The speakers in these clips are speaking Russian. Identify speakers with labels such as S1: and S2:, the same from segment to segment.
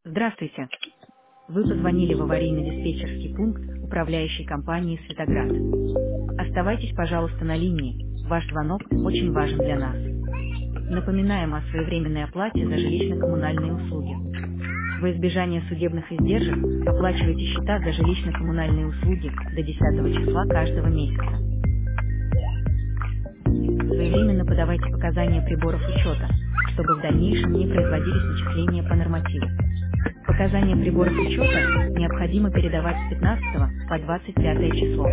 S1: Здравствуйте. Вы позвонили в аварийно-диспетчерский пункт управляющей компании «Светоград». Оставайтесь, пожалуйста, на линии. Ваш звонок очень важен для нас. Напоминаем о своевременной оплате за жилищно-коммунальные услуги. Во избежание судебных издержек оплачивайте счета за жилищно-коммунальные услуги до 10 числа каждого месяца. Своевременно подавайте показания приборов учета, чтобы в дальнейшем не производились начисления по нормативу. Показания приборов учета необходимо передавать с 15 по 25 число.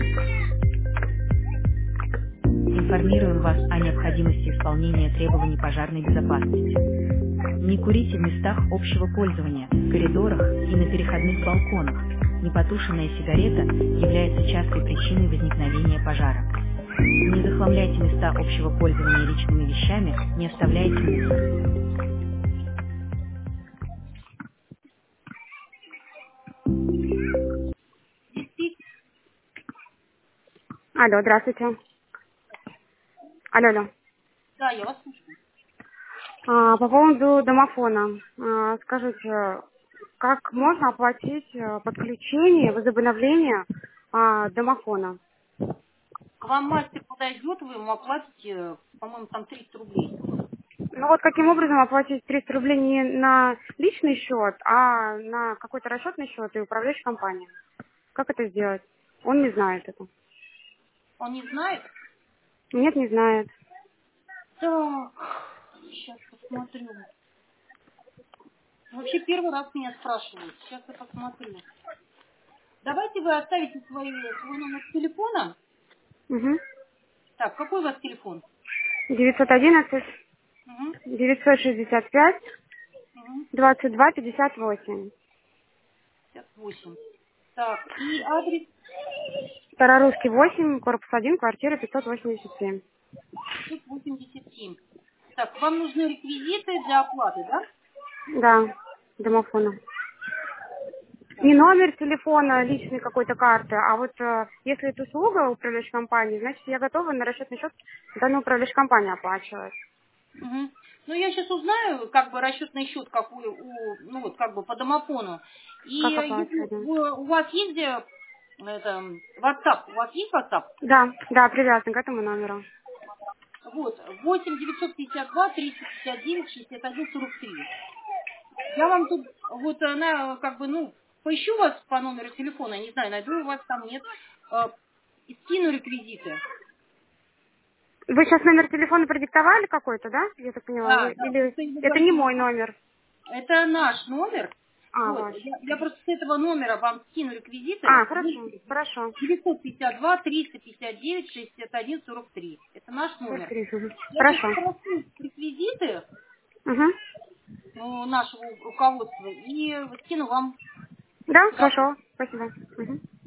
S1: Информируем вас о необходимости исполнения требований пожарной безопасности. Не курите в местах общего пользования, в коридорах и на переходных балконах. Непотушенная сигарета является частой причиной возникновения пожара. Не захламляйте места общего пользования личными вещами, не оставляйте мусор.
S2: Алло, здравствуйте. Алло.
S3: Да, я вас слушаю.
S2: По поводу домофона. Скажите, как можно оплатить подключение, возобновление домофона?
S3: К вам мастер подойдет, вы ему оплатите, по-моему, там 300 рублей.
S2: Ну вот каким образом оплатить 300 рублей не на личный счет, а на какой-то расчетный счет и управляющей компанией? Как это сделать? Он не знает это.
S3: Он не знает?
S2: Нет, не знает.
S3: Так, сейчас посмотрю. Вообще первый раз меня спрашивают. Сейчас я посмотрю. Давайте вы оставите свой номер телефона.
S2: Угу.
S3: Так, какой у вас телефон?
S2: 911
S3: Угу,
S2: 965
S3: угу,
S2: 22 58.
S3: 58. Так, и адрес
S2: Старорусский 8, корпус 1, квартира 587.
S3: 587. Так, вам нужны реквизиты для оплаты, да?
S2: Да, домофона. Не номер телефона, личной какой-то карты, а вот если это услуга управляющей компании, значит, я готова на расчетный счет данной управляющей компании оплачивать.
S3: Угу. Ну, я сейчас узнаю, как бы, расчетный счет, какой ну, вот, как бы, по домофону. И
S2: Как
S3: если
S2: оплачивать? Да,
S3: у вас есть это, WhatsApp, у вас есть WhatsApp?
S2: да, привязан к этому номеру.
S3: Вот, 8 952 359 61 43. Я вам тут, вот, она, как бы, ну, поищу вас по номеру телефона, не знаю, найду у вас там, нет, и скину реквизиты.
S2: Вы сейчас номер телефона продиктовали какой-то, да? Я так поняла.
S3: Да, да,
S2: Или
S3: просто вы
S2: это не
S3: говорите,
S2: мой номер?
S3: это наш номер. Вот,
S2: Ваш.
S3: я просто с этого номера вам скину реквизиты.
S2: Хорошо.
S3: 952 359 61 43. Это наш номер.
S2: 43.
S3: Я сейчас
S2: Хорошо.
S3: спрошу реквизиты
S2: Угу.
S3: нашего руководства и скину вам
S2: Да,
S3: сразу.
S2: хорошо. Спасибо. Угу.